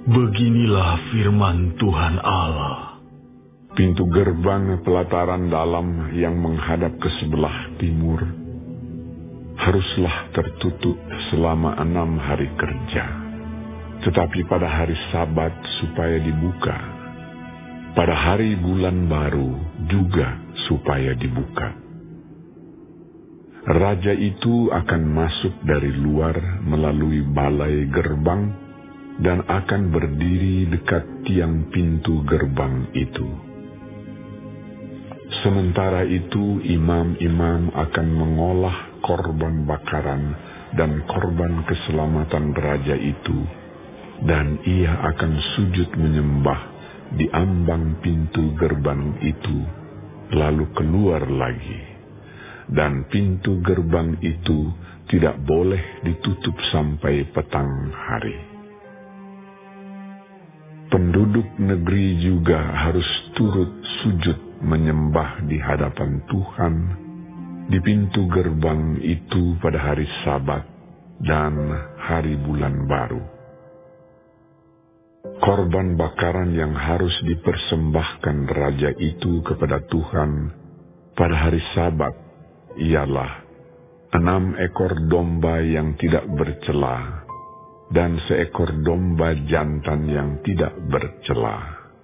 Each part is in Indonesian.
Beginilah firman Tuhan Allah. Pintu gerbang pelataran dalam yang menghadap ke sebelah timur haruslah tertutup selama 6 hari kerja, tetapi pada hari Sabat supaya dibuka, pada hari bulan baru juga supaya dibuka. Raja itu akan masuk dari luar melalui balai gerbang dan akan berdiri dekat tiang pintu gerbang itu. Sementara itu imam-imam akan mengolah korban bakaran dan korban keselamatan raja itu, dan ia akan sujud menyembah di ambang pintu gerbang itu, lalu keluar lagi. Dan pintu gerbang itu tidak boleh ditutup sampai petang hari. Penduduk negeri juga harus turut sujud menyembah di hadapan Tuhan di pintu gerbang itu pada hari Sabat dan hari bulan baru. Korban bakaran yang harus dipersembahkan raja itu kepada Tuhan pada hari Sabat ialah 6 ekor domba yang tidak bercela dan seekor domba jantan yang tidak bercela.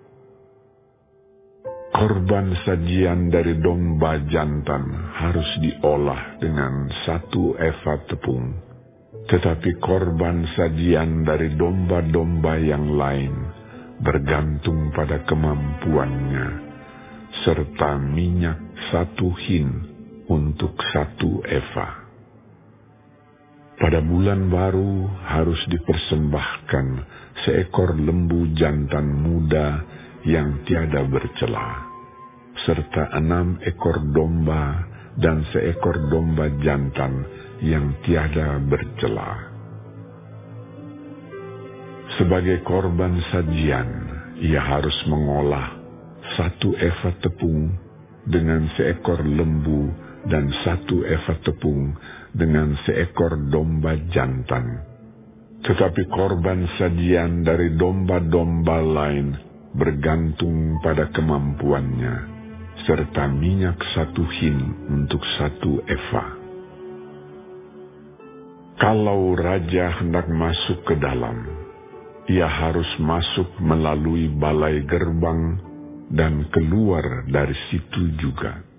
Korban sajian dari domba jantan harus diolah dengan 1 efa tepung, tetapi korban sajian dari domba-domba yang lain bergantung pada kemampuannya, serta minyak 1 hin untuk 1 efa. Pada bulan baru harus dipersembahkan seekor lembu jantan muda yang tiada bercela, serta 6 ekor domba dan seekor domba jantan yang tiada bercela. Sebagai korban sajian, ia harus mengolah 1 efa tepung dengan seekor lembu dan 1 efa tepung dengan seekor domba jantan. Tetapi korban sajian dari domba-domba lain bergantung pada kemampuannya, serta minyak 1 hin untuk 1 efa. Kalau raja hendak masuk ke dalam, ia harus masuk melalui balai gerbang dan keluar dari situ juga.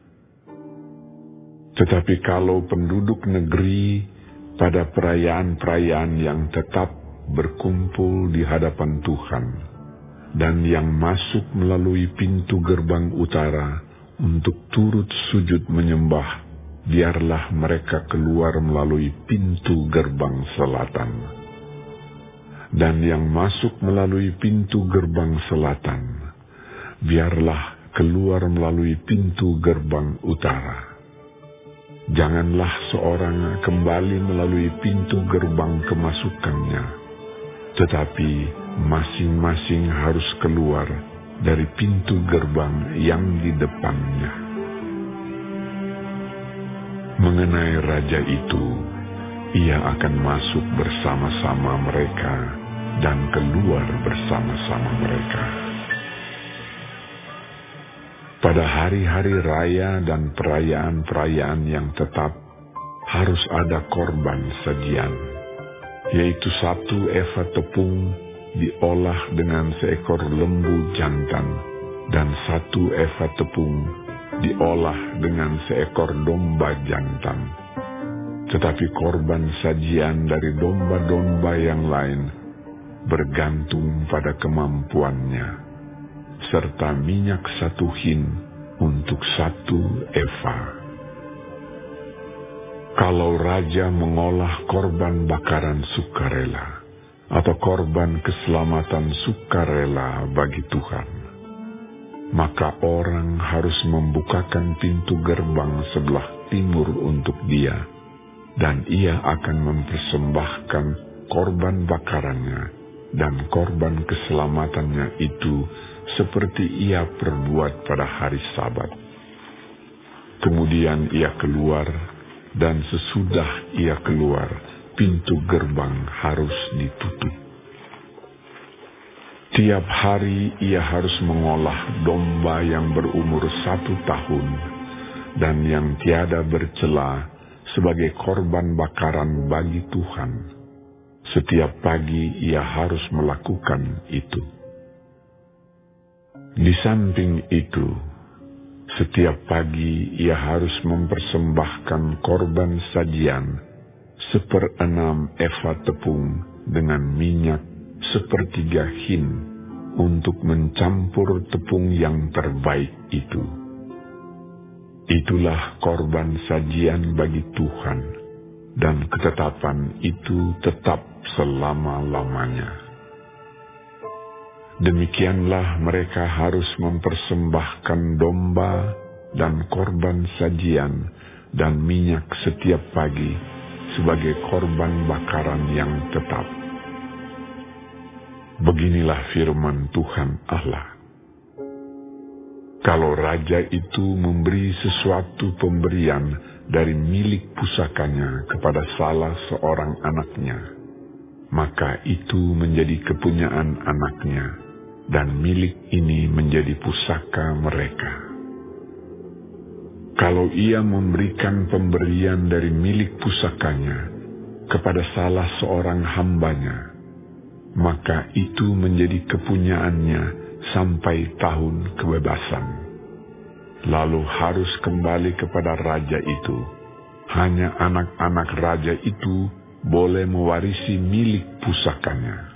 Tetapi kalau penduduk negeri pada perayaan-perayaan yang tetap berkumpul di hadapan Tuhan, dan yang masuk melalui pintu gerbang utara untuk turut sujud menyembah, biarlah mereka keluar melalui pintu gerbang selatan. Dan yang masuk melalui pintu gerbang selatan, biarlah keluar melalui pintu gerbang utara. Janganlah seorang kembali melalui pintu gerbang kemasukannya, tetapi masing-masing harus keluar dari pintu gerbang yang di depannya. Mengenai raja itu, ia akan masuk bersama-sama mereka dan keluar bersama-sama mereka. Pada hari-hari raya dan perayaan-perayaan yang tetap harus ada korban sajian, yaitu 1 efa tepung diolah dengan seekor lembu jantan dan 1 efa tepung diolah dengan seekor domba jantan. Tetapi korban sajian dari domba-domba yang lain bergantung pada kemampuannya, serta minyak 1 hin untuk 1 efa. Kalau raja mengolah korban bakaran sukarela atau korban keselamatan sukarela bagi Tuhan, maka orang harus membukakan pintu gerbang sebelah timur untuk dia, dan ia akan mempersembahkan korban bakarannya dan korban keselamatannya itu seperti ia perbuat pada hari Sabat. Kemudian ia keluar, dan sesudah ia keluar, pintu gerbang harus ditutup. Setiap hari ia harus mengolah domba yang berumur 1 tahun dan yang tiada bercela sebagai korban bakaran bagi Tuhan. Setiap pagi ia harus melakukan itu. Di samping itu, setiap pagi ia harus mempersembahkan korban sajian 1/6 eva tepung dengan minyak 1/3 hin untuk mencampur tepung yang terbaik itu. Itulah korban sajian bagi Tuhan, dan ketetapan itu tetap selama-lamanya. Demikianlah mereka harus mempersembahkan domba dan korban sajian dan minyak setiap pagi sebagai korban bakaran yang tetap. Beginilah firman Tuhan Allah. Kalau raja itu memberi sesuatu pemberian dari milik pusakanya kepada salah seorang anaknya, maka itu menjadi kepunyaan anaknya, dan milik ini menjadi pusaka mereka. Kalau ia memberikan pemberian dari milik pusakanya kepada salah seorang hambanya, maka itu menjadi kepunyaannya sampai tahun kebebasan. Lalu harus kembali kepada raja itu. Hanya anak-anak raja itu boleh mewarisi milik pusakanya.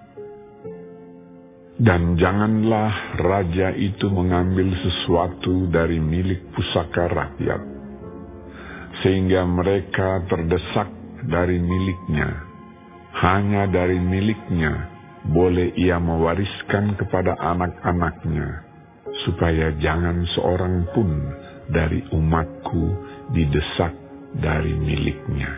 Dan janganlah raja itu mengambil sesuatu dari milik pusaka rakyat, sehingga mereka terdesak dari miliknya. Hanya dari miliknya boleh ia mewariskan kepada anak-anaknya, supaya jangan seorang pun dari umatku didesak dari miliknya.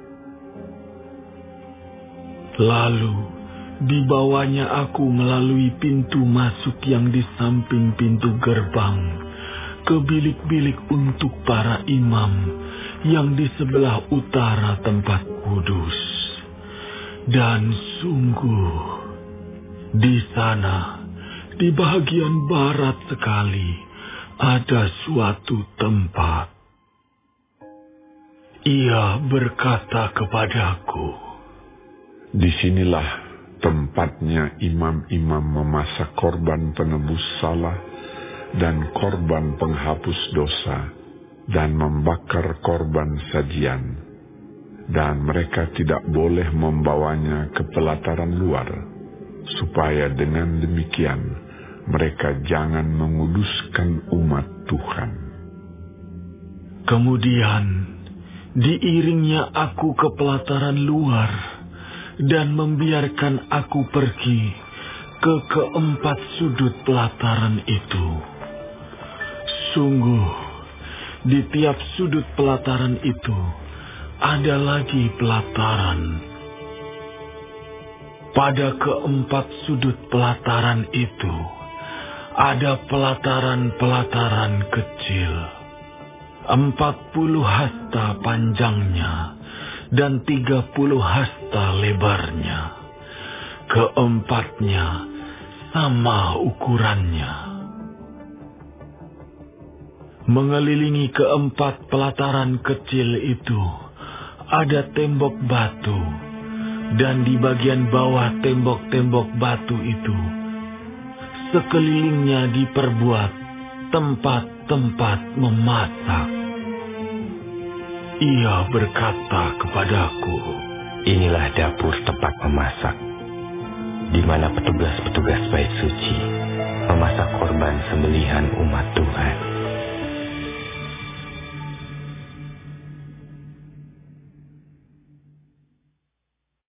Lalu dibawanya aku melalui pintu masuk yang di samping pintu gerbang ke bilik-bilik untuk para imam yang di sebelah utara tempat kudus. Dan sungguh, di sana, di bagian barat sekali, ada suatu tempat. Ia berkata kepadaku, disinilah tempatnya imam-imam memasak korban penebus salah dan korban penghapus dosa dan membakar korban sajian. Dan mereka tidak boleh membawanya ke pelataran luar, supaya dengan demikian mereka jangan menguduskan umat Tuhan. Kemudian diiringnya aku ke pelataran luar dan membiarkan aku pergi ke keempat sudut pelataran itu. Sungguh, di tiap sudut pelataran itu ada lagi pelataran. Pada keempat sudut pelataran itu ada pelataran-pelataran kecil, 40 hasta panjangnya dan 30 hasta lebarnya. Keempatnya sama ukurannya. Mengelilingi keempat pelataran kecil itu ada tembok batu, dan di bagian bawah tembok-tembok batu itu, sekelilingnya diperbuat tempat-tempat memasak. Ia berkata kepadaku, inilah dapur tempat memasak, di mana petugas-petugas bait suci memasak korban sembelihan umat Tuhan.